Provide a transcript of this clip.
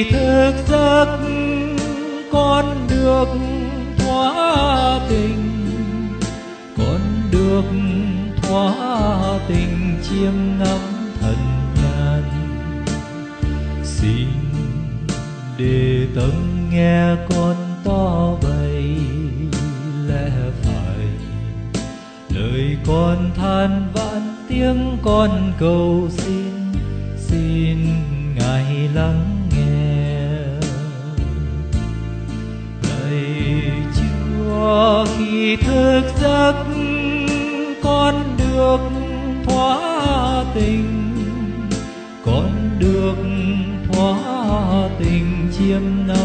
thức giấc con được thoát tình, con được thoát tình chiêm ngắm thần nhàn. Xin để tâm nghe con to bày lẽ phải, lời con than vãn tiếng con cầu xin, xin Ngài lắng nghe. Lạy Chúa, khi thức giấc con được thoát tình, con được thoát tình chiêm ngắm